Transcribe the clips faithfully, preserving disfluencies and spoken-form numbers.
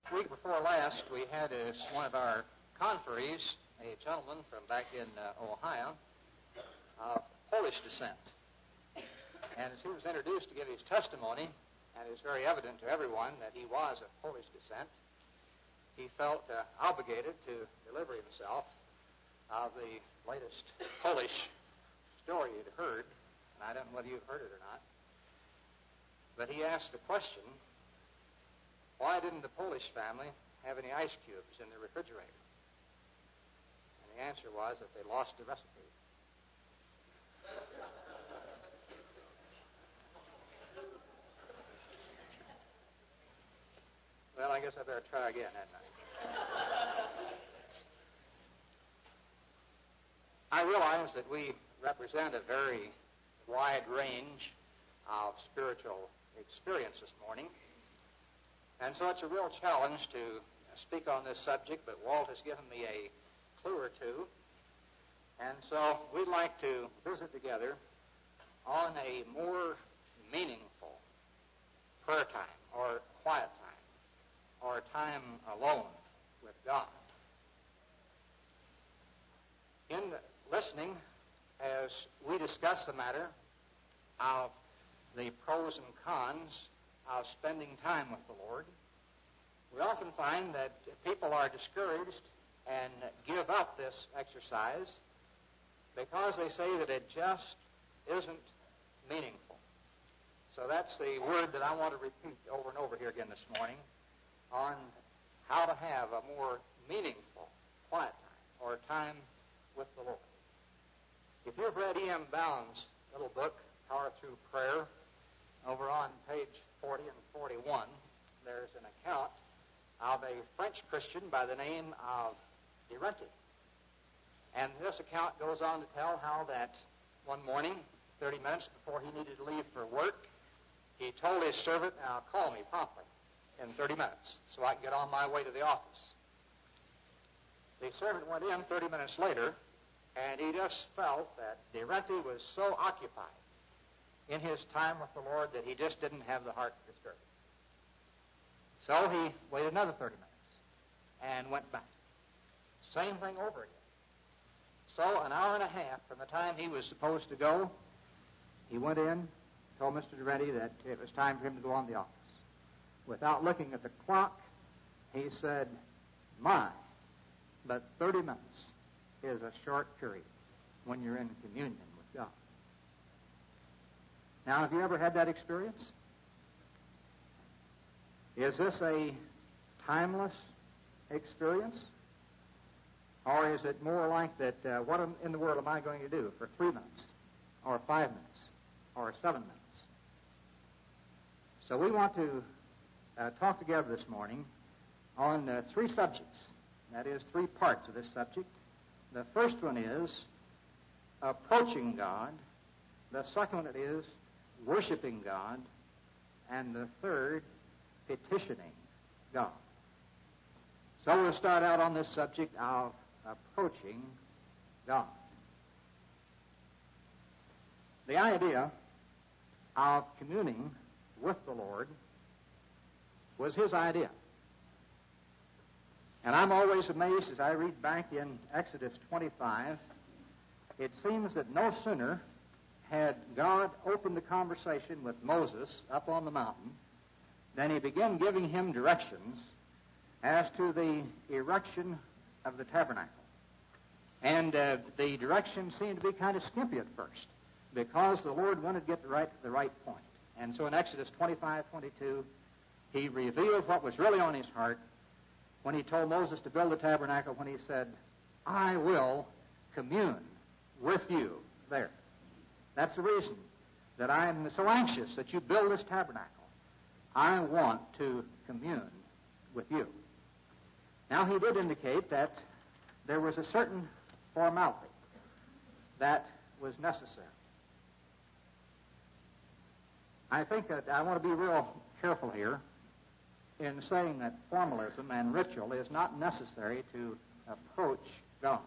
Week before last, we had as one of our conferees a gentleman from back in uh, Ohio of Polish descent. And as he was introduced to give his testimony, and it was very evident to everyone that he was of Polish descent, he felt uh, obligated to deliver himself of the latest Polish story he'd heard. And I don't know whether you've heard it or not. But he asked the question, why didn't the Polish family have any ice cubes in their refrigerator? And the answer was that they lost the recipe. Well, I guess I better try again, hadn't I? I realize that we represent a very wide range of spiritual experience this morning. And so it's a real challenge to speak on this subject, but Walt has given me a clue or two. And so we'd like to visit together on a more meaningful prayer time or quiet time or time alone with God. In listening, as we discuss the matter of the pros and cons of spending time with the Lord, we often find that people are discouraged and give up this exercise because they say that it just isn't meaningful. So that's the word that I want to repeat over and over here again this morning on how to have a more meaningful quiet time or time with the Lord. If you've read E M Bound's little book, Power Through Prayer, over on page forty and forty-one, there's an account of a French Christian by the name of de Renty. And this account goes on to tell how that one morning, thirty minutes before he needed to leave for work, he told his servant, now call me promptly in thirty minutes so I can get on my way to the office. The servant went in thirty minutes later, and he just felt that de Renty was so occupied in his time with the Lord that he just didn't have the heart to disturb him. So he waited another thirty minutes and went back. Same thing over again. So an hour and a half from the time he was supposed to go, he went in, told Mister de Renty that it was time for him to go on the office. Without looking at the clock, he said, my, but thirty minutes is a short period when you're in communion with God. Now, have you ever had that experience? Is this a timeless experience? Or is it more like that, uh, what in the world am I going to do for three minutes, or five minutes, or seven minutes? So we want to uh, talk together this morning on uh, three subjects. That is, three parts of this subject. The first one is approaching God. The second one is worshiping God. And the third, petitioning God. So we'll start out on this subject of approaching God. The idea of communing with the Lord was his idea. And I'm always amazed as I read back in Exodus twenty-five, it seems that no sooner had God opened the conversation with Moses up on the mountain than he began giving him directions as to the erection of the tabernacle. And uh, the directions seemed to be kind of skimpy at first because the Lord wanted to get the right, the right point. And so in Exodus twenty-five twenty-two, he revealed what was really on his heart when he told Moses to build the tabernacle, when he said, I will commune with you there. That's the reason that I'm so anxious that you build this tabernacle. I want to commune with you. Now, he did indicate that there was a certain formality that was necessary. I think that I want to be real careful here in saying that formalism and ritual is not necessary to approach God.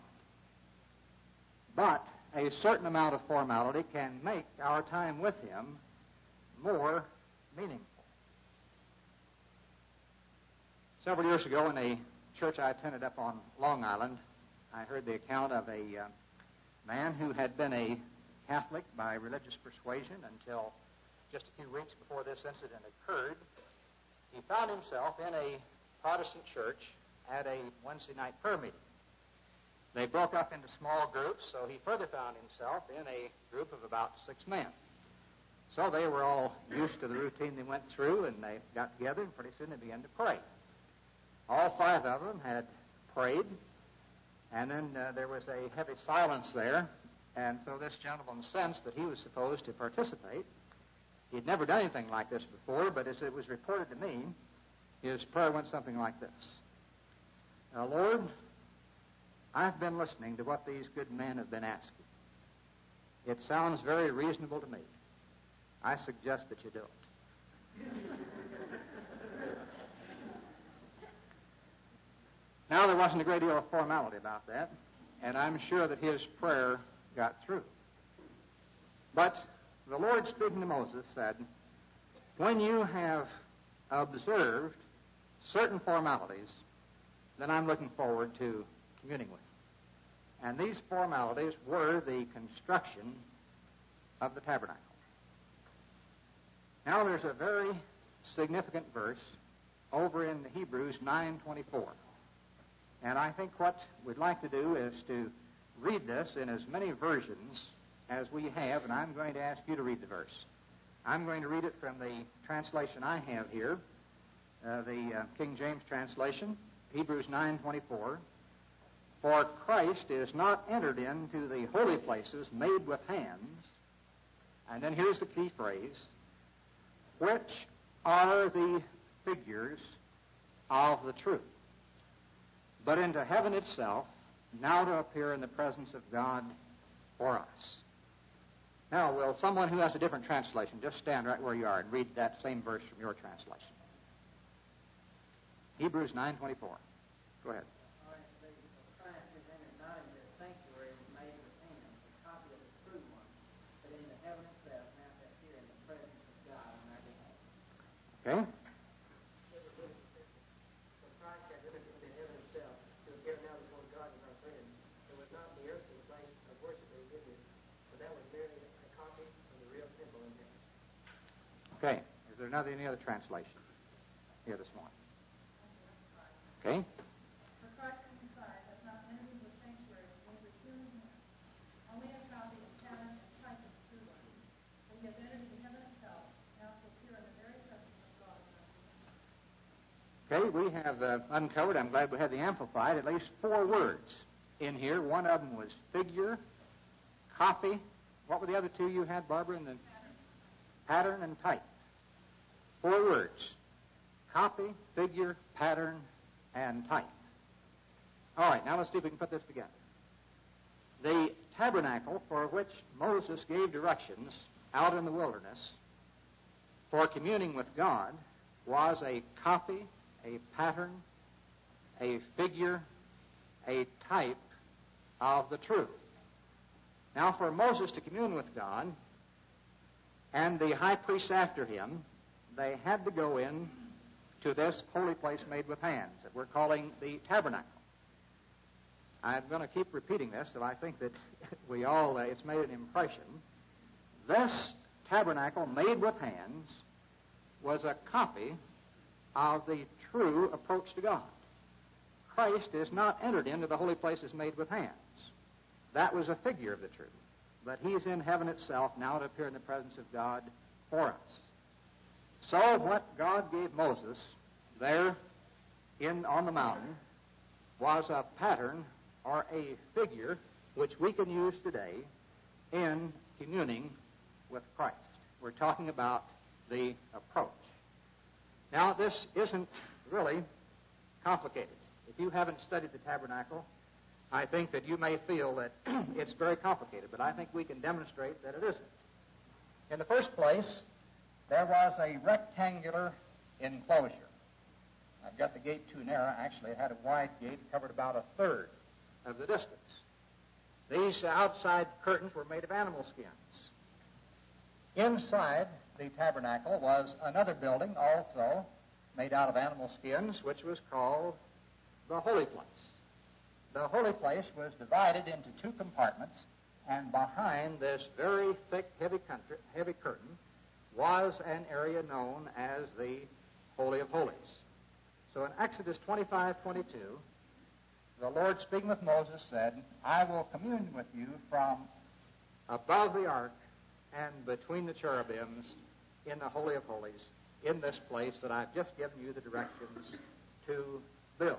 But a certain amount of formality can make our time with him more meaningful. Several years ago in a church I attended up on Long Island, I heard the account of a uh, man who had been a Catholic by religious persuasion until just a few weeks before this incident occurred. He found himself in a Protestant church at a Wednesday night prayer meeting. They broke up into small groups, so he further found himself in a group of about six men. So they were all used to the routine they went through, and they got together, and pretty soon they began to pray. All five of them had prayed, and then uh, there was a heavy silence there, and so this gentleman sensed that he was supposed to participate. He'd never done anything like this before, but as it was reported to me, his prayer went something like this. Now, Lord, I've been listening to what these good men have been asking. It sounds very reasonable to me. I suggest that you do it. Now, there wasn't a great deal of formality about that, and I'm sure that his prayer got through. But the Lord, speaking to Moses, said, when you have observed certain formalities, then I'm looking forward to communing with you. And these formalities were the construction of the tabernacle. Now, there's a very significant verse over in Hebrews nine twenty-four. And I think what we'd like to do is to read this in as many versions as we have, and I'm going to ask you to read the verse. I'm going to read it from the translation I have here, uh, the uh, King James translation, Hebrews nine twenty-four. For Christ is not entered into the holy places made with hands, and then here's the key phrase, which are the figures of the truth, but into heaven itself, now to appear in the presence of God for us. Now, will someone who has a different translation just stand right where you are and read that same verse from your translation? Hebrews nine twenty-four. Go ahead. All right, the Christ is entered not into the sanctuary made with hands, a copy of the true one, but into heaven itself, now to appear in the presence of God on our behalf. Okay. For Christ has entered into heaven itself to appear now before God as our friend. It was not the earthly place of worship they lived in, but that was merely a copy of the real temple in heaven. Okay. Is there another any other translation here this morning? Okay. For Christ crucified has not entered into the sanctuary made with human hands, only a copy of pattern and type of the true one. But he has entered into heaven itself, now to appear in the very presence of God. Okay, we have uh, uncovered, I'm glad we had the Amplified, at least four words in here. One of them was figure, copy. What were the other two you had, Barbara? In the pattern. pattern and type. Four words. Copy, figure, pattern, and type. All right, now let's see if we can put this together. The tabernacle for which Moses gave directions out in the wilderness for communing with God was a copy, a pattern, a figure, a type of the truth. Now, for Moses to commune with God and the high priests after him, they had to go in to this holy place made with hands that we're calling the tabernacle. I'm going to keep repeating this, so I think that we all, uh, it's made an impression. This tabernacle made with hands was a copy of the true approach to God. Christ is not entered into the holy places made with hands. That was a figure of the truth. But he's in heaven itself now to appear in the presence of God for us. So what God gave Moses there in on the mountain was a pattern or a figure which we can use today in communing with Christ. We're talking about the approach. Now, this isn't really complicated. If you haven't studied the tabernacle, I think that you may feel that it's very complicated, but I think we can demonstrate that it isn't. In the first place, there was a rectangular enclosure. I've got the gate too narrow. Actually, it had a wide gate, covered about a third of the distance. These outside curtains were made of animal skins. Inside the tabernacle was another building also made out of animal skins, which was called the holy place. The holy place was divided into two compartments, and behind this very thick, heavy, country, heavy curtain was an area known as the Holy of Holies. So in Exodus twenty-five twenty-two, the Lord, speaking with Moses, said, I will commune with you from above the ark and between the cherubims in the Holy of Holies, in this place that I've just given you the directions to build.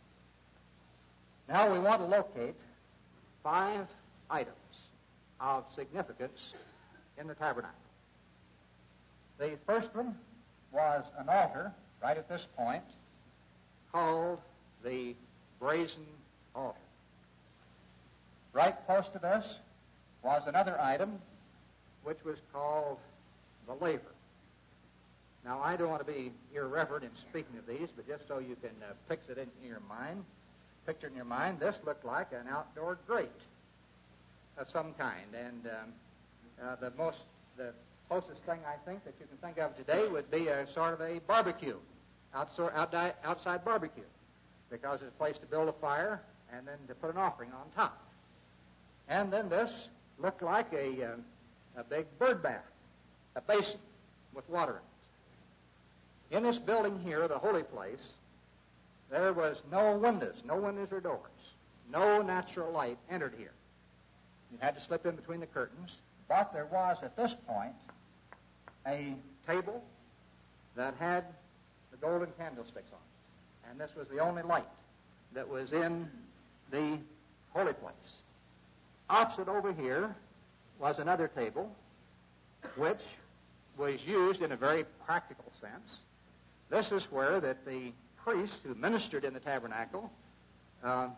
Now we want to locate five items of significance in the tabernacle. The first one was an altar right at this point called the brazen altar. Right close to this was another item which was called the laver. Now, I don't want to be irreverent in speaking of these, but just so you can uh, picture it in your mind, picture in your mind, this looked like an outdoor grate of some kind. And um, uh, the most, the closest thing I think that you can think of today would be a sort of a barbecue, outside, outside, outside barbecue, because it's a place to build a fire and then to put an offering on top. And then this looked like a, uh, a big bird bath, a basin with water in it. In this building here, the holy place, there was no windows, no windows or doors. No natural light entered here. You had to slip in between the curtains. But there was, at this point, a table that had the golden candlesticks on it. And this was the only light that was in the holy place. Opposite over here was another table, which was used in a very practical sense. This is where that the priests who ministered in the tabernacle uh,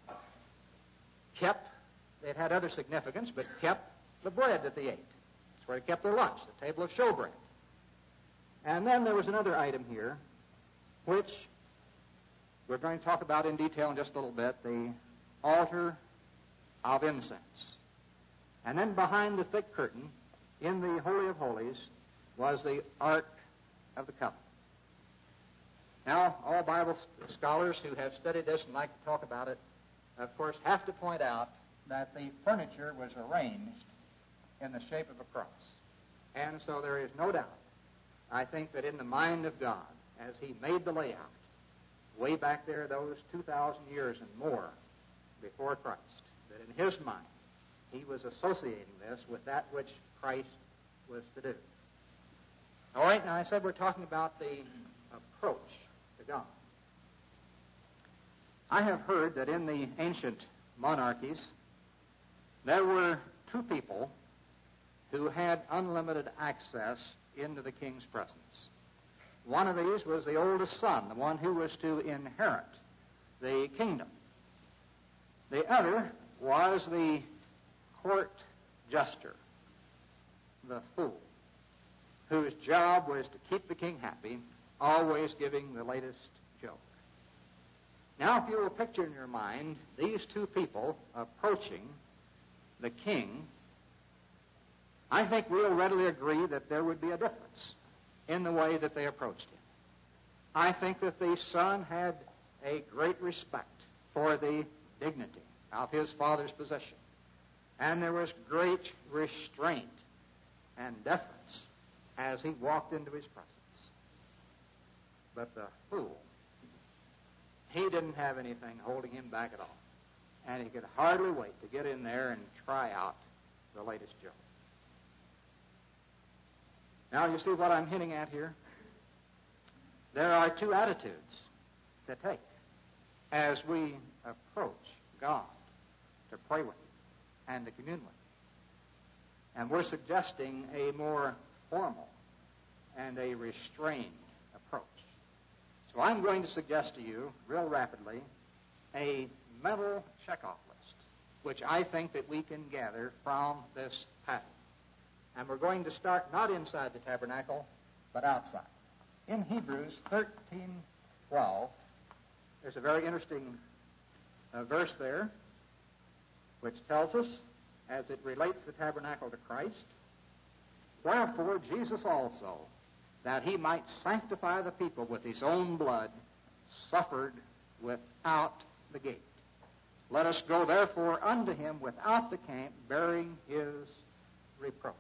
kept, it had other significance, but kept the bread that they ate. That's where they kept their lunch, the table of showbread. And then there was another item here, which we're going to talk about in detail in just a little bit, the altar of incense. And then behind the thick curtain, in the Holy of Holies, was the Ark of the Covenant. Now, all Bible scholars who have studied this and like to talk about it, of course, have to point out that the furniture was arranged in the shape of a cross. And so there is no doubt, I think, that in the mind of God, as he made the layout, way back there, those two thousand years and more before Christ, that in his mind, he was associating this with that which Christ was to do. All right, now I said we're talking about the approach to God. I have heard that in the ancient monarchies, there were two people who had unlimited access into the king's presence. One of these was the oldest son, the one who was to inherit the kingdom. The other was the court jester, the fool, whose job was to keep the king happy, always giving the latest joke. Now, if you will picture in your mind these two people approaching the king, I think we'll readily agree that there would be a difference in the way that they approached him. I think that the son had a great respect for the dignity of his father's position, and there was great restraint and deference as he walked into his presence. But the fool, he didn't have anything holding him back at all, and he could hardly wait to get in there and try out the latest joke. Now, you see what I'm hinting at here? There are two attitudes to take as we approach God to pray with Him and to commune with Him. And we're suggesting a more formal and a restrained approach. So I'm going to suggest to you, real rapidly, a mental checkoff list, which I think that we can gather from this pattern. And we're going to start not inside the tabernacle, but outside. In Hebrews thirteen twelve, there's a very interesting uh, verse there, which tells us, as it relates the tabernacle to Christ, wherefore Jesus also, that he might sanctify the people with his own blood, suffered without the gate. Let us go therefore unto him without the camp, bearing his reproach.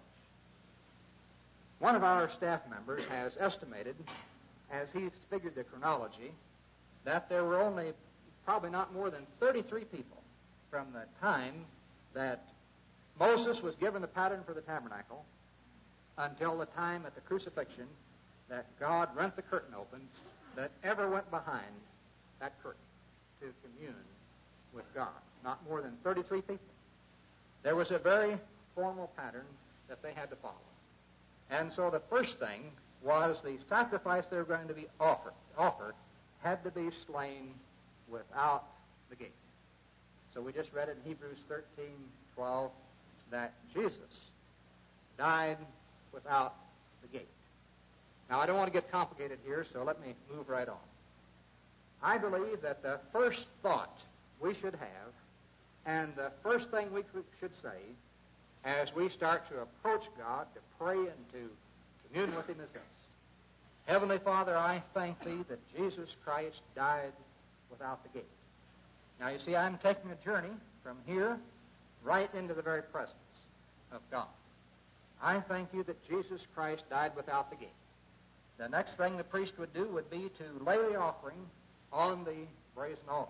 One of our staff members has estimated, as he's figured the chronology, that there were only probably not more than thirty-three people from the time that Moses was given the pattern for the tabernacle until the time at the crucifixion that God rent the curtain open, that ever went behind that curtain to commune with God. Not more than thirty-three people. There was a very formal pattern that they had to follow. And so the first thing was the sacrifice they were going to be offered, offered had to be slain without the gate. So we just read in Hebrews thirteen twelve that Jesus died without the gate. Now, I don't want to get complicated here, so let me move right on. I believe that the first thought we should have, and the first thing we should say as we start to approach God, to pray and to commune with him, is this: Heavenly Father, I thank thee that Jesus Christ died without the gate. Now, you see, I'm taking a journey from here right into the very presence of God. I thank you that Jesus Christ died without the gate. The next thing the priest would do would be to lay the offering on the brazen altar.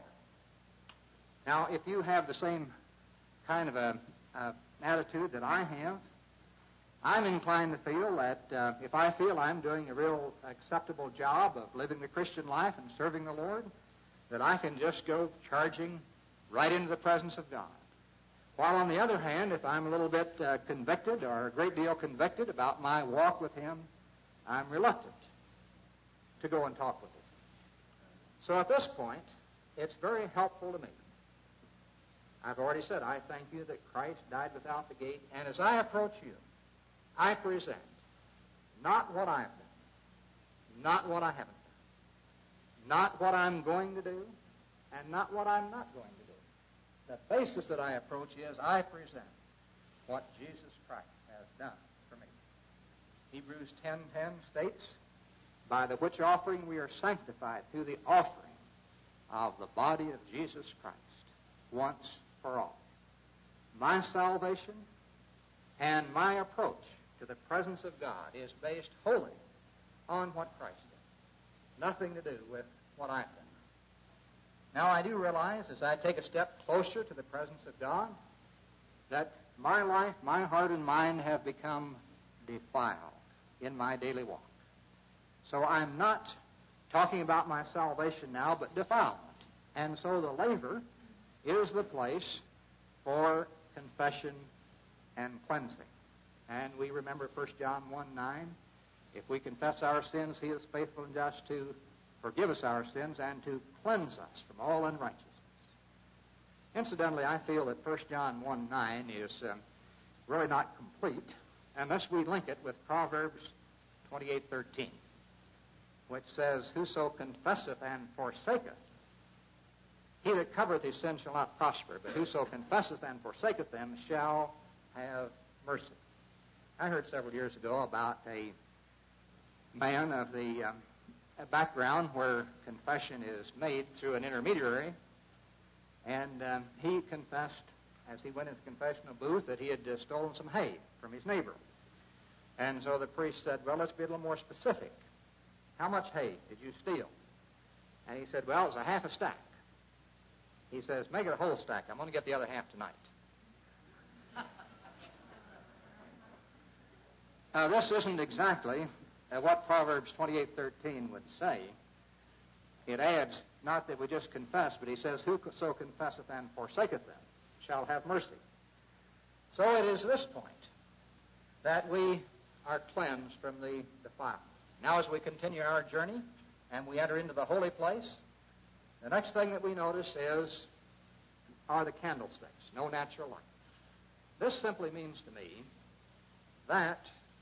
Now, if you have the same kind of a, a attitude that I have, I'm inclined to feel that uh, if I feel I'm doing a real acceptable job of living the Christian life and serving the Lord, that I can just go charging right into the presence of God. While on the other hand, if I'm a little bit uh, convicted or a great deal convicted about my walk with him, I'm reluctant to go and talk with him. So at this point, it's very helpful to me. I've already said, I thank you that Christ died without the gate, and as I approach you, I present not what I've done, not what I haven't done, not what I'm going to do, and not what I'm not going to do. The basis that I approach is I present what Jesus Christ has done for me. Hebrews ten ten states, by the which offering we are sanctified through the offering of the body of Jesus Christ once for all. My salvation and my approach to the presence of God is based wholly on what Christ did. Nothing to do with what I've done. Now, I do realize as I take a step closer to the presence of God that my life, my heart, and mind have become defiled in my daily walk. So I'm not talking about my salvation now, but defilement. And so the laver is the place for confession and cleansing. And we remember First John one nine, if we confess our sins, he is faithful and just to forgive us our sins and to cleanse us from all unrighteousness. Incidentally, I feel that First John one nine is um, really not complete unless we link it with Proverbs twenty-eight thirteen, which says, whoso confesseth and forsaketh, he that covereth his sin shall not prosper, but whoso confesseth and forsaketh them shall have mercy. I heard several years ago about a man of the um, background where confession is made through an intermediary, and um, he confessed, as he went into the confessional booth, that he had uh, stolen some hay from his neighbor. And so the priest said, well, let's be a little more specific. How much hay did you steal? And he said, well, it was a half a stack. He says, make it a whole stack. I'm going to get the other half tonight. Now, this isn't exactly uh, what Proverbs twenty-eight thirteen would say. It adds, not that we just confess, but he says, whoso confesseth and forsaketh them shall have mercy. So it is this point that we are cleansed from the defilement. Now, as we continue our journey and we enter into the holy place, the next thing that we notice is, are the candlesticks, no natural light. This simply means to me that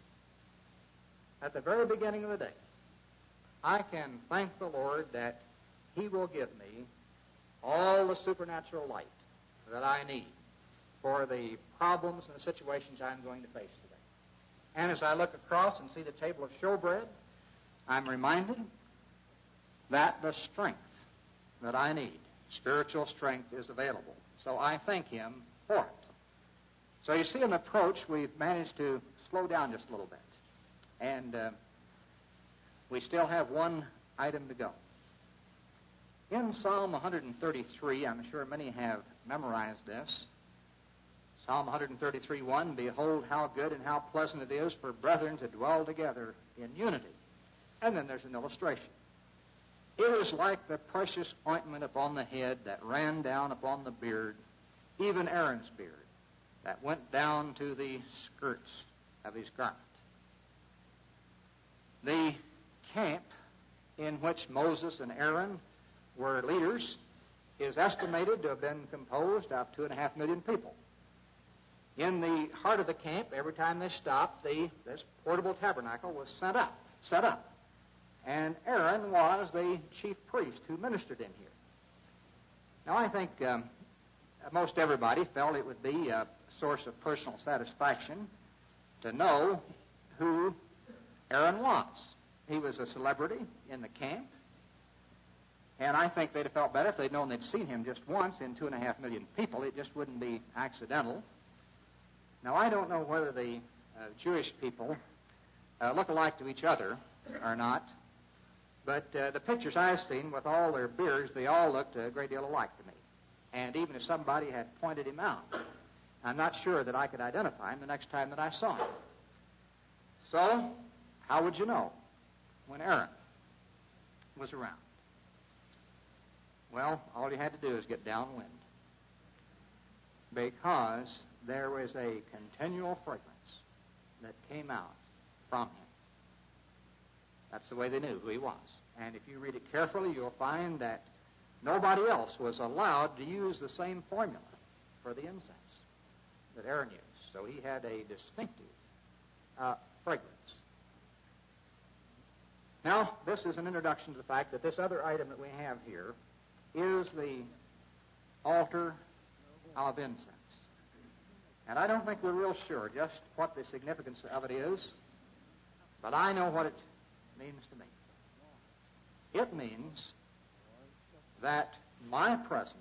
at the very beginning of the day, I can thank the Lord that he will give me all the supernatural light that I need for the problems and the situations I'm going to face today. And as I look across and see the table of showbread, I'm reminded that the strength that I need, spiritual strength, is available. So I thank Him for it. So you see, in the approach, we've managed to slow down just a little bit. And uh, we still have one item to go. In Psalm one thirty-three, I'm sure many have memorized this. Psalm one thirty-three, one, behold how good and how pleasant it is for brethren to dwell together in unity. And then there's an illustration. It is like the precious ointment upon the head that ran down upon the beard, even Aaron's beard, that went down to the skirts of his garment. The camp in which Moses and Aaron were leaders is estimated to have been composed of two and a half million people. In the heart of the camp, every time they stopped, the, this portable tabernacle was set up, set up. And Aaron was the chief priest who ministered in here. Now, I think um, most everybody felt it would be a source of personal satisfaction to know who Aaron was. He was a celebrity in the camp. And I think they'd have felt better if they'd known they'd seen him just once in two and a half million people. It just wouldn't be accidental. Now, I don't know whether the uh, Jewish people uh, look alike to each other or not, but uh, the pictures I've seen with all their beards, they all looked a great deal alike to me. And even if somebody had pointed him out, I'm not sure that I could identify him the next time that I saw him. So, how would you know when Aaron was around? Well, all you had to do is get downwind, because there was a continual fragrance that came out from him. That's the way they knew who he was. And if you read it carefully, you'll find that nobody else was allowed to use the same formula for the incense that Aaron used. So he had a distinctive uh, fragrance. Now, this is an introduction to the fact that this other item that we have here is the altar of incense. And I don't think we're real sure just what the significance of it is, but I know what it means to me. It means that my presence,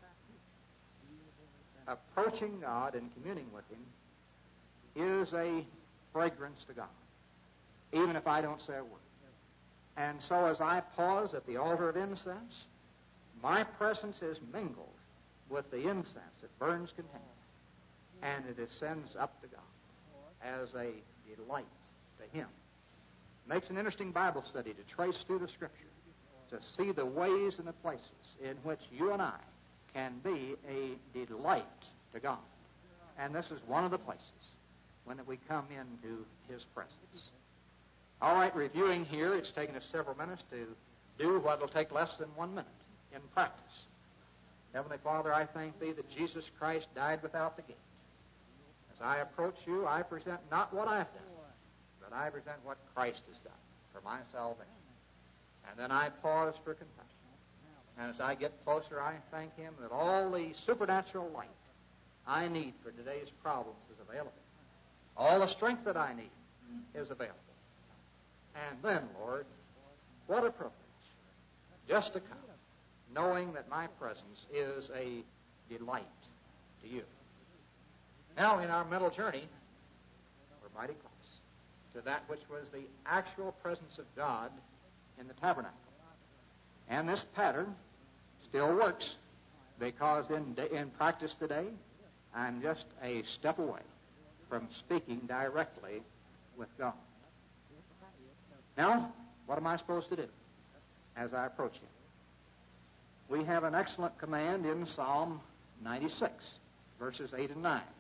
approaching God and communing with Him, is a fragrance to God, even if I don't say a word. And so as I pause at the altar of incense, my presence is mingled with the incense that burns continually, and it ascends up to God as a delight to Him. It makes an interesting Bible study to trace through the Scripture, to see the ways and the places in which you and I can be a delight to God. And this is one of the places when we come into His presence. All right, reviewing here, it's taken us several minutes to do what will take less than one minute in practice. Heavenly Father, I thank Thee that Jesus Christ died without the gate. As I approach You, I present not what I've done, but I present what Christ has done for my salvation. And then I pause for confession. And as I get closer, I thank Him that all the supernatural light I need for today's problems is available. All the strength that I need is available. And then, Lord, what a privilege just to come, knowing that my presence is a delight to You. Now, in our mental journey, we're mighty close to that which was the actual presence of God in the tabernacle. And this pattern still works, because in, in practice today, I'm just a step away from speaking directly with God. Now, what am I supposed to do as I approach Him? We have an excellent command in Psalm ninety-six, verses eight and nine.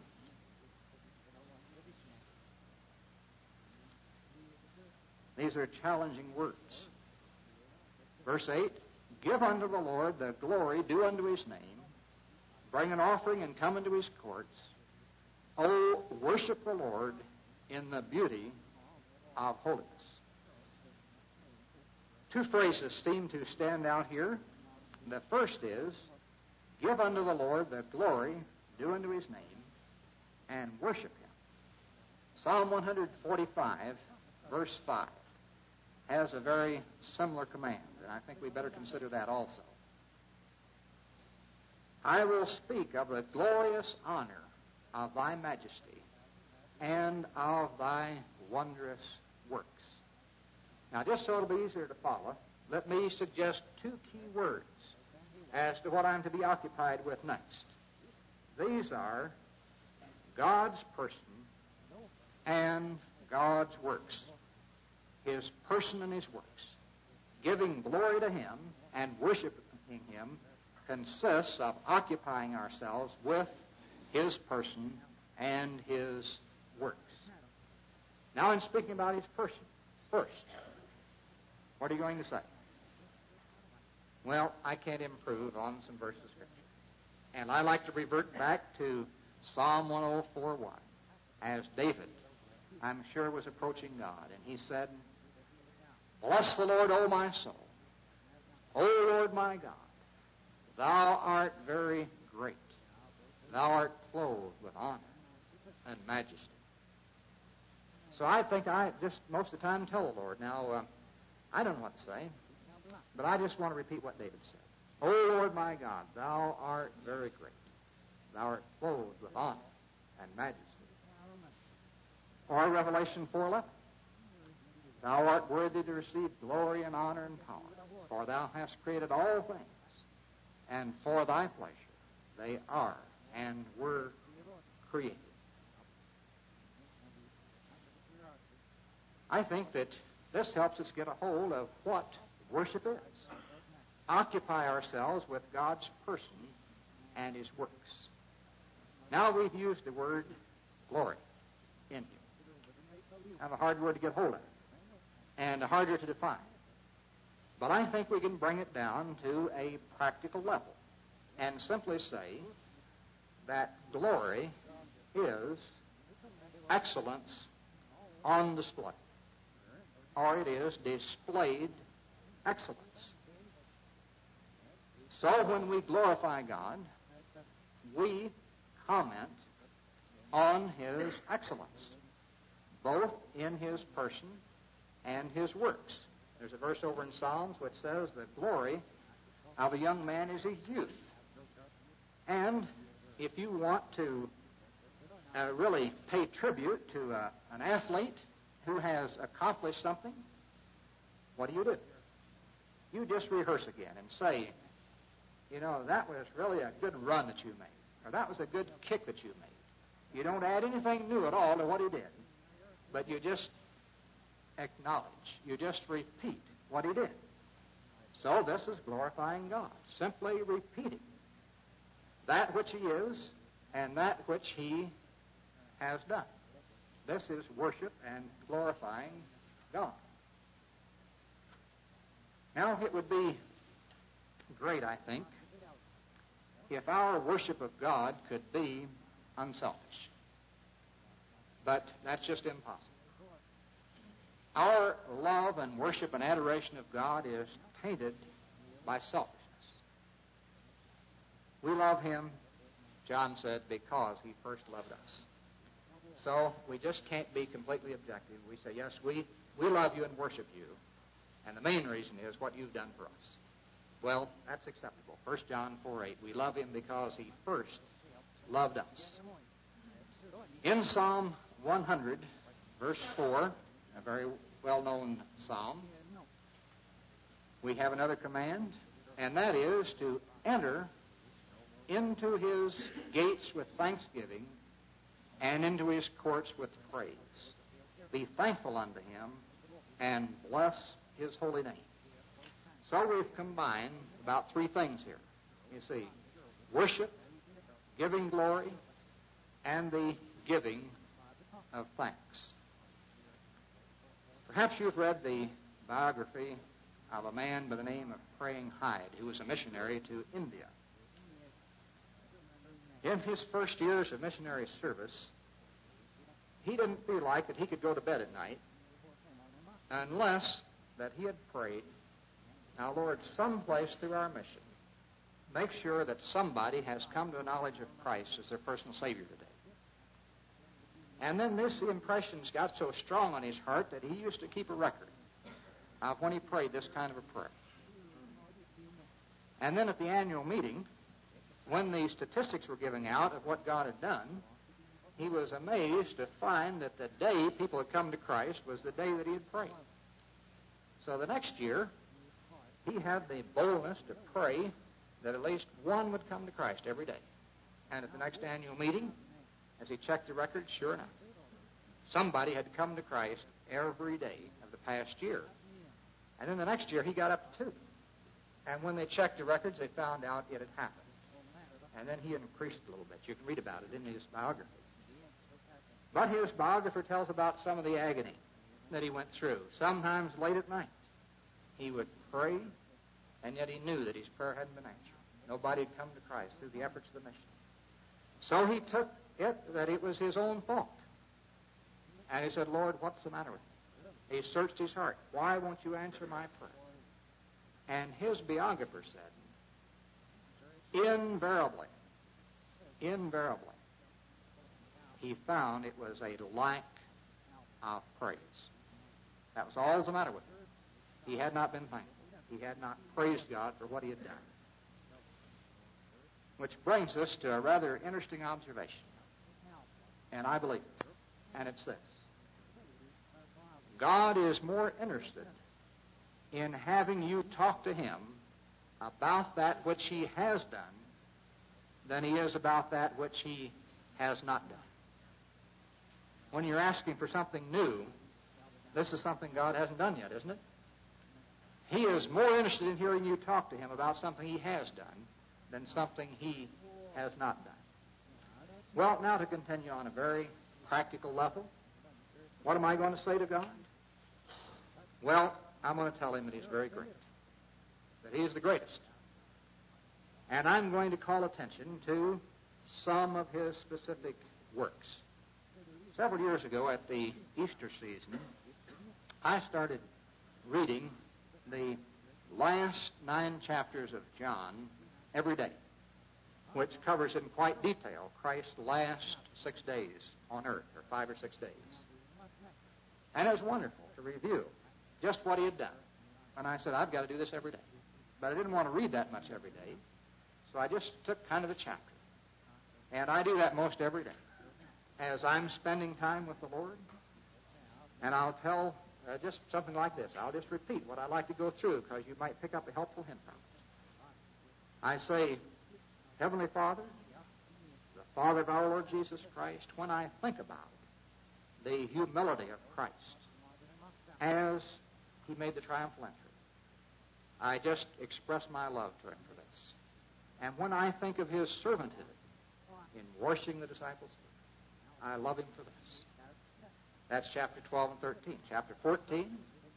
These are challenging words. Verse eight, give unto the Lord the glory due unto His name. Bring an offering and come into His courts. O worship the Lord in the beauty of holiness. Two phrases seem to stand out here. The first is, give unto the Lord the glory due unto His name, and worship Him. Psalm one forty-five, verse five. has a very similar command, and I think we better consider that also. I will speak of the glorious honor of thy majesty and of thy wondrous works. Now, just so it'll be easier to follow, let me suggest two key words as to what I'm to be occupied with next. These are God's person and God's works. His person and his works. Giving glory to him and worshiping him consists of occupying ourselves with his person and his works. Now, in speaking about his person, first, what are you going to say? Well, I can't improve on some verses of Scripture. And I like to revert back to Psalm one oh four one, as David, I'm sure, was approaching God, and he said, Bless the Lord, O my soul. O Lord my God, thou art very great. Thou art clothed with honor and majesty. So I think I just most of the time tell the Lord, now, uh, I don't know what to say, but I just want to repeat what David said. O Lord my God, thou art very great. Thou art clothed with honor and majesty. Or Revelation four eleven. Thou art worthy to receive glory and honor and power, for thou hast created all things, and for thy pleasure they are and were created. I think that this helps us get a hold of what worship is. Occupy ourselves with God's person and his works. Now we've used the word glory in here. I have a hard word to get hold of, and harder to define. But I think we can bring it down to a practical level and simply say that glory is excellence on display, or it is displayed excellence. So when we glorify God, we comment on his excellence, both in his person and his works. There's a verse over in Psalms which says the glory of a young man is his youth. And if you want to uh, really pay tribute to uh, an athlete who has accomplished something, what do you do? You just rehearse again and say, you know, that was really a good run that you made, or that was a good kick that you made. You don't add anything new at all to what he did, but you just acknowledge, you just repeat what he did. So this is glorifying God, simply repeating that which he is and that which he has done. This is worship and glorifying God. Now, it would be great, I think, if our worship of God could be unselfish. But that's just impossible. Our love and worship and adoration of God is tainted by selfishness. We love him, John said, because he first loved us. So we just can't be completely objective. We say, yes, we, we love you and worship you, and the main reason is what you've done for us. Well, that's acceptable. First John four eight, we love him because he first loved us. In Psalm one hundred, verse four, a very well-known psalm, we have another command, and that is to enter into his gates with thanksgiving and into his courts with praise. Be thankful unto him and bless his holy name. So we've combined about three things here. You see, worship, giving glory, and the giving of thanks. Perhaps you've read the biography of a man by the name of Praying Hyde, who was a missionary to India. In his first years of missionary service, he didn't feel like that he could go to bed at night unless that he had prayed, now, Lord, someplace through our mission, make sure that somebody has come to a knowledge of Christ as their personal Savior today. And then this impressions got so strong on his heart that he used to keep a record. uh, when he prayed this kind of a prayer. And then at the annual meeting, when the statistics were giving out of what God had done, he was amazed to find that the day people had come to Christ was the day that he had prayed. So the next year, he had the boldness to pray that at least one would come to Christ every day. And at the next annual meeting, as he checked the records, sure enough, somebody had come to Christ every day of the past year. And then the next year, he got up to two. And when they checked the records, they found out it had happened. And then he increased a little bit. You can read about it in his biography. But his biographer tells about some of the agony that he went through. Sometimes late at night, he would pray, and yet he knew that his prayer hadn't been answered. Nobody had come to Christ through the efforts of the mission. So he took it that it was his own fault. And he said, Lord, what's the matter with me? He searched his heart. Why won't you answer my prayer? And his biographer said, invariably, invariably, he found it was a lack of praise. That was all the matter with him. He had not been thankful. He had not praised God for what he had done. Which brings us to a rather interesting observation. And I believe it. And it's this. God is more interested in having you talk to him about that which he has done than he is about that which he has not done. When you're asking for something new, this is something God hasn't done yet, isn't it? He is more interested in hearing you talk to him about something he has done than something he has not done. Well, now to continue on a very practical level, what am I going to say to God? Well, I'm going to tell him that he's very great, that he is the greatest. And I'm going to call attention to some of his specific works. Several years ago at the Easter season, I started reading the last nine chapters of John every day, which covers in quite detail Christ's last six days on earth, or five or six days. And it was wonderful to review just what he had done. And I said, I've got to do this every day. But I didn't want to read that much every day, so I just took kind of the chapter. And I do that most every day. As I'm spending time with the Lord, and I'll tell uh, just something like this. I'll just repeat what I like to go through because you might pick up a helpful hint from it. I say, Heavenly Father, the Father of our Lord Jesus Christ, when I think about the humility of Christ as he made the triumphal entry, I just express my love to him for this. And when I think of his servanthood in washing the disciples' feet, I love him for this. That's chapter twelve and thirteen. Chapter fourteen,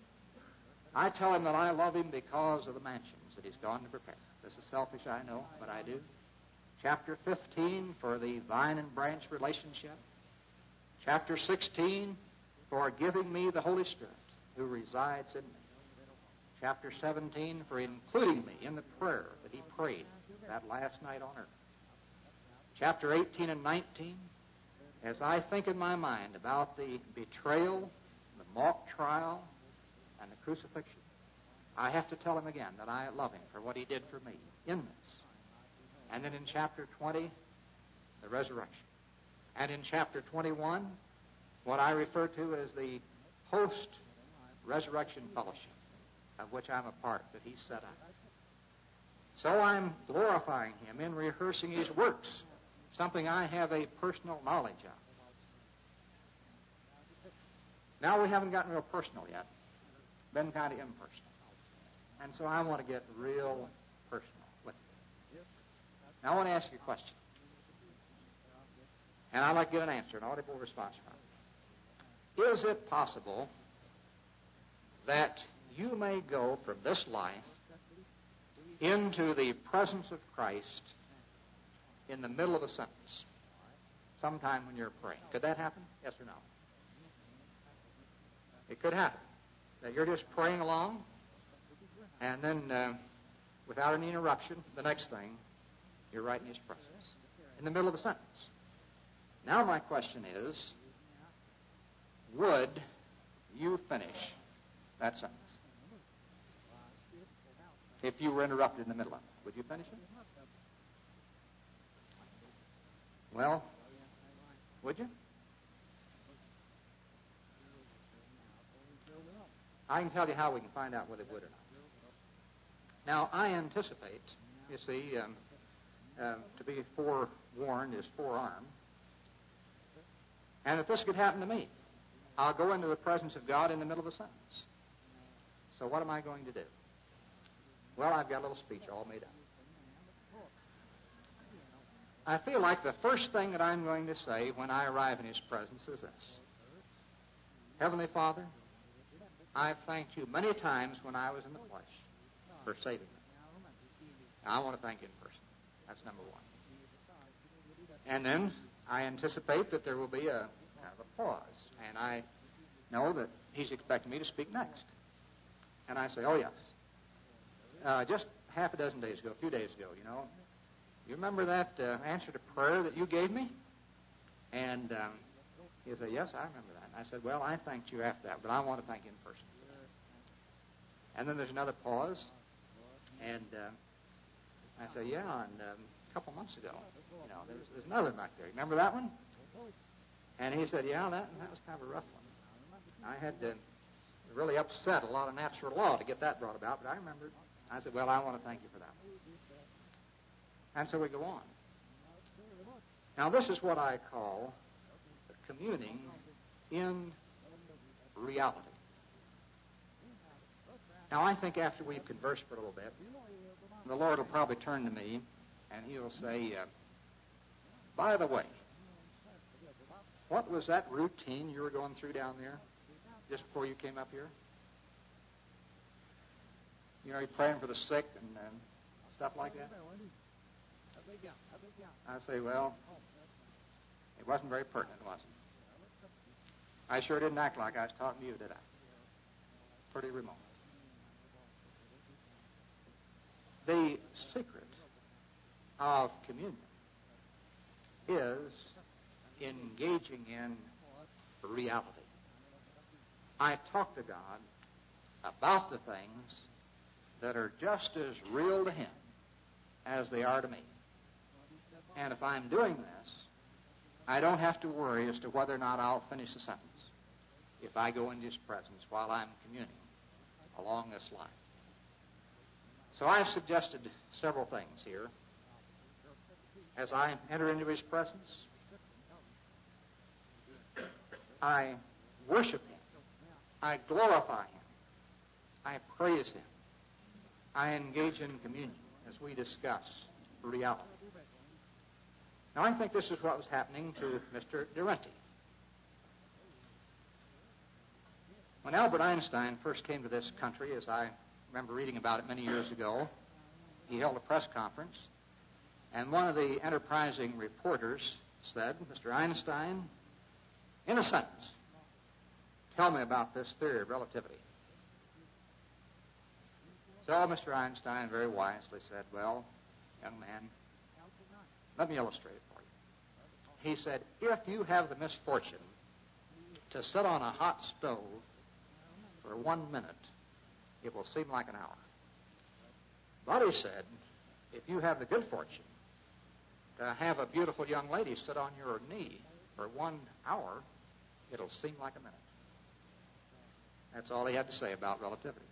I tell him that I love him because of the mansions that he's gone to prepare. This is selfish, I know, but I do. Chapter fifteen, for the vine and branch relationship. Chapter sixteen, for giving me the Holy Spirit who resides in me. Chapter seventeen, for including me in the prayer that he prayed that last night on earth. Chapter eighteen and nineteen, as I think in my mind about the betrayal, the mock trial, and the crucifixion, I have to tell him again that I love him for what he did for me in this. And then in chapter twenty, the resurrection. And in chapter twenty-one, what I refer to as the post-resurrection fellowship, of which I'm a part, that he set up. So I'm glorifying him in rehearsing his works, something I have a personal knowledge of. Now we haven't gotten real personal yet. Been kind of impersonal. And so I want to get real personal with you. Now I want to ask you a question. And I'd like to get an answer, an audible response from it. Is it possible that you may go from this life into the presence of Christ in the middle of a sentence, sometime when you're praying? Could that happen? Yes or no? It could happen. That you're just praying along, and then uh, without any interruption, the next thing, you're right in his presence, in the middle of a sentence. Now my question is, would you finish that sentence? if you were interrupted in the middle of it. Would you finish it? Well, would you? I can tell you how we can find out whether it would or not. Now, I anticipate, you see, um, uh, to be forewarned is forearmed, and if this could happen to me, I'll go into the presence of God in the middle of a sentence. So what am I going to do? Well, I've got a little speech all made up. I feel like the first thing that I'm going to say when I arrive in His presence is this. Heavenly Father, I've thanked you many times when I was in the flesh for saving me. Now, I want to thank you in person. That's number one. And then I anticipate that there will be a kind of a pause. And I know that He's expecting me to speak next. And I say, oh, yes. Uh, just half a dozen days ago, a few days ago, you know, you remember that uh, answer to prayer that you gave me? And um, he said, yes, I remember that. And I said, well, I thanked you after that, but I want to thank you in person. And then there's another pause. And uh, I say, yeah, and um, a couple months ago, you know, there's, there's another back there. Remember that one? And he said, yeah, that, that was kind of a rough one. I had to really upset a lot of natural law to get that brought about, but I remembered. I said, well, I want to thank you for that. And so we go on. Now, this is what I call communing in reality. Now, I think after we've conversed for a little bit, the Lord will probably turn to me and He'll say, uh, by the way, what was that routine you were going through down there just before you came up here? You know, you're praying for the sick and, and stuff like that? I say, well, it wasn't very pertinent, was it? I sure didn't act like I was talking to you, did I? Pretty remote. The secret of communion is engaging in reality. I talk to God about the things that are just as real to Him as they are to me. And if I'm doing this, I don't have to worry as to whether or not I'll finish the sentence if I go into His presence while I'm communing along this line. So I've suggested several things here. As I enter into His presence, I worship Him. I glorify Him. I praise Him. I engage in communion as we discuss reality. Now, I think this is what was happening to Mister Durante. When Albert Einstein first came to this country, as I remember reading about it many years ago, he held a press conference, and one of the enterprising reporters said, Mister Einstein, in a sentence, tell me about this theory of relativity. So Mister Einstein very wisely said, well, young man, let me illustrate it for you. He said, if you have the misfortune to sit on a hot stove for one minute, it will seem like an hour. But he said, if you have the good fortune to have a beautiful young lady sit on your knee for one hour, it'll seem like a minute. That's all he had to say about relativity.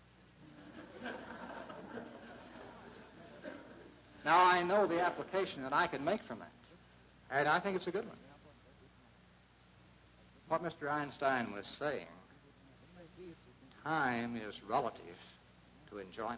Now, I know the application that I can make from that, and I think it's a good one. What Mister Einstein was saying, time is relative to enjoyment.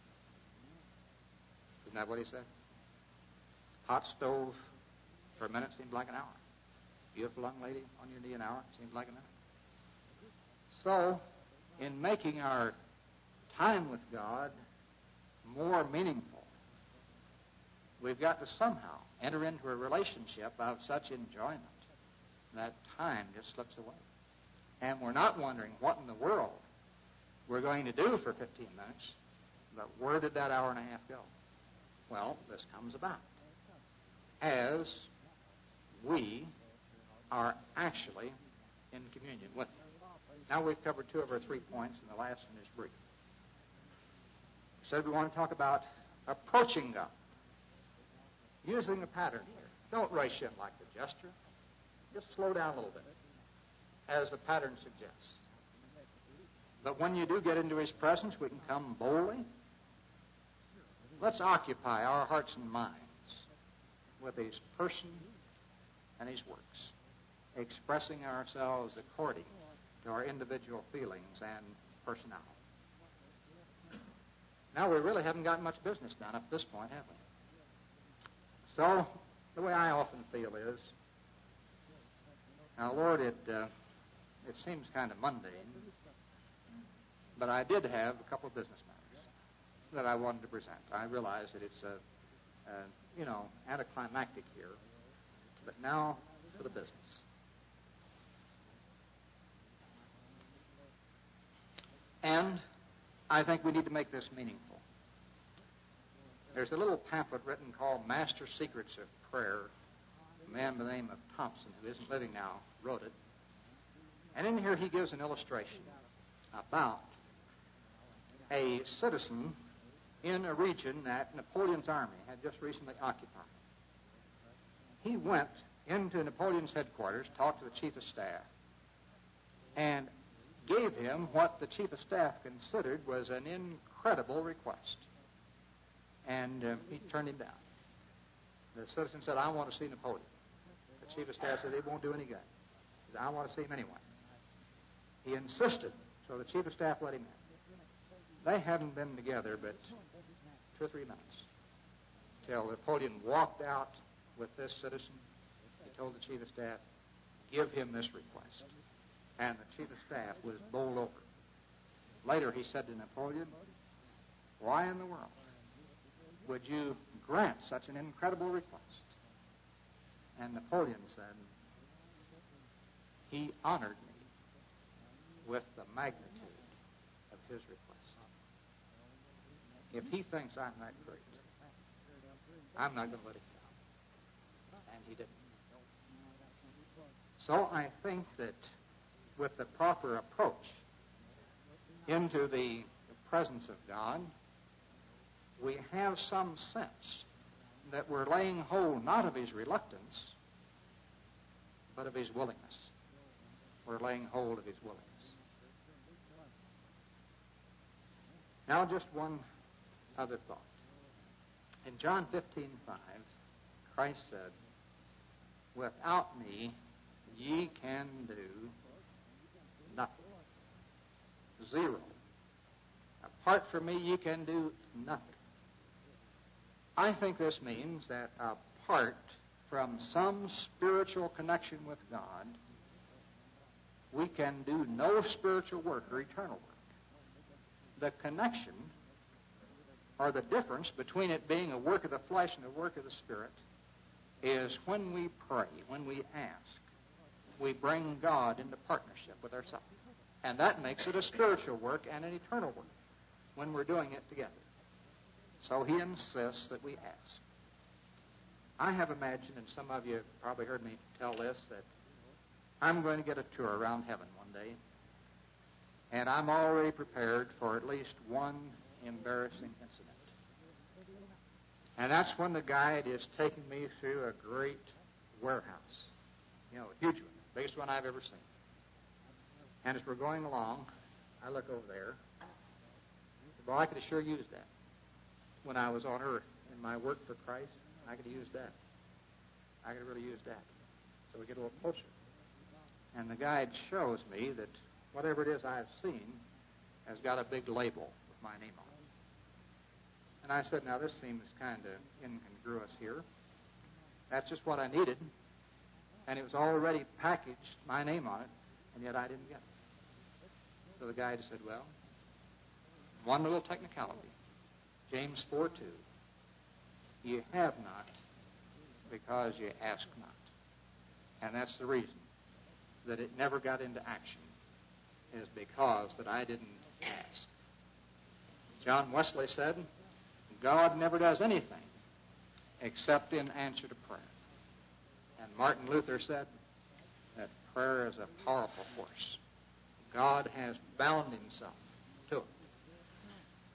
Isn't that what he said? Hot stove for a minute seemed like an hour. Beautiful young lady on your knee an hour seemed like a minute. So, in making our time with God more meaningful, we've got to somehow enter into a relationship of such enjoyment that time just slips away. And we're not wondering what in the world we're going to do for fifteen minutes, but where did that hour and a half go? Well, this comes about as we are actually in communion with Him. Now we've covered two of our three points, and the last one is brief. said we want to talk about approaching God, using a pattern here. Don't rush in like the gesture. Just slow down a little bit, as the pattern suggests. But when you do get into His presence, we can come boldly. Let's occupy our hearts and minds with His person and His works, expressing ourselves according to our individual feelings and personality. Now, we really haven't got much business done up to this point, have we? So, the way I often feel is, now, Lord, it uh, it seems kind of mundane, but I did have a couple of business matters that I wanted to present. I realize that it's, a, a, you know, anticlimactic here, but now for the business. And I think we need to make this meaningful. There's a little pamphlet written called Master Secrets of Prayer. A man by the name of Thompson, who isn't living now, wrote it. And in here he gives an illustration about a citizen in a region that Napoleon's army had just recently occupied. He went into Napoleon's headquarters, talked to the chief of staff, and gave him what the chief of staff considered was an incredible request. And uh, he turned him down. The citizen said, I want to see Napoleon. The chief of staff said, it won't do any good. He said, I want to see him anyway. He insisted, so the chief of staff let him in. They hadn't been together but two or three minutes till Napoleon walked out with this citizen. He told the chief of staff, give him this request. And the chief of staff was bowled over. Later he said to Napoleon, why in the world would you grant such an incredible request? And Napoleon said, he honored me with the magnitude of his request. If he thinks I'm that great, I'm not going to let him down. And he didn't. So I think that with the proper approach into the presence of God, we have some sense that we're laying hold not of His reluctance, but of His willingness. We're laying hold of His willingness. Now, just one other thought. In John fifteen five, Christ said, without me, ye can do nothing. Zero. Apart from me, ye can do nothing. I think this means that apart from some spiritual connection with God, we can do no spiritual work or eternal work. The connection, or the difference between it being a work of the flesh and a work of the Spirit, is when we pray, when we ask, we bring God into partnership with ourselves. And that makes it a spiritual work and an eternal work when we're doing it together. So he insists that we ask. I have imagined, and some of you have probably heard me tell this, that I'm going to get a tour around heaven one day, and I'm already prepared for at least one embarrassing incident. And that's when the guide is taking me through a great warehouse. You know, a huge one, biggest one I've ever seen. And as we're going along, I look over there. Well, I could have sure used that. When I was on earth in my work for Christ, I could have used that. I could have really used that. So we get a little closer. And the guide shows me that whatever it is I've seen has got a big label with my name on it. And I said, now this seems kind of incongruous here. That's just what I needed. And it was already packaged, my name on it, and yet I didn't get it. So the guide said, well, one little technicality. James four two. You have not because you ask not. And that's the reason that it never got into action, is because that I didn't ask. John Wesley said, God never does anything except in answer to prayer. And Martin Luther said that prayer is a powerful force. God has bound himself to it.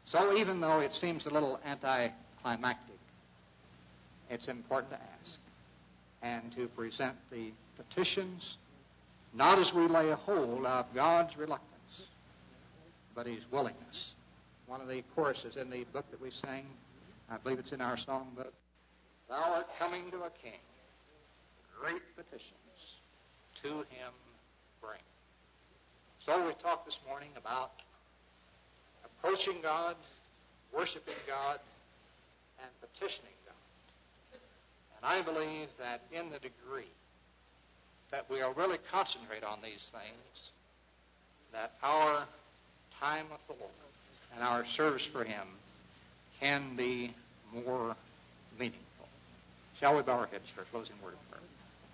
So even though it seems a little anticlimactic, it's important to ask and to present the petitions, not as we lay hold of God's reluctance, but His willingness. One of the choruses in the book that we sang, I believe it's in our songbook, Thou art coming to a king, great petitions to him bring. So we talked this morning about approaching God, worshiping God, and petitioning God. And I believe that in the degree that we'll really concentrate on these things, that our time with the Lord and our service for Him can be more meaningful. Shall we bow our heads for a closing word of prayer?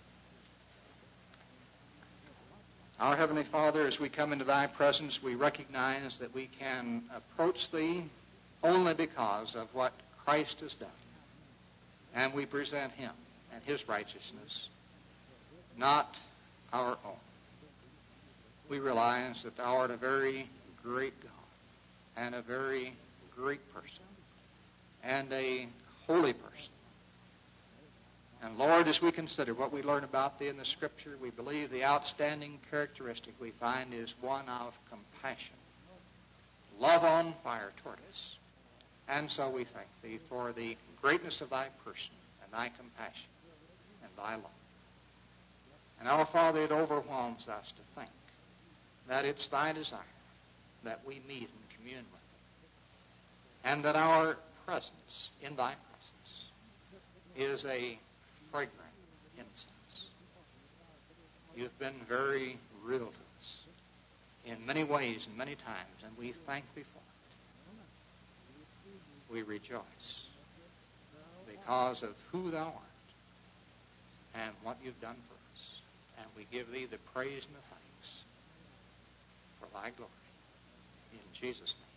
Our Heavenly Father, as we come into Thy presence, we recognize that we can approach Thee only because of what Christ has done. And we present Him and His righteousness, not our own. We realize that Thou art a very great God and a very great person and a holy person. And Lord, as we consider what we learn about Thee in the Scripture, we believe the outstanding characteristic we find is one of compassion. Love on fire toward us. And so we thank Thee for the greatness of Thy person and Thy compassion and Thy love. And our Father, it overwhelms us to think that it's Thy desire that we meet and commune with Thee, and that our presence in Thy presence is a fragrant incense. You've been very real to us in many ways and many times, and we thank Thee for it. We rejoice because of who Thou art and what You've done for us, and we give Thee the praise and the thanks for Thy glory. In Jesus' name.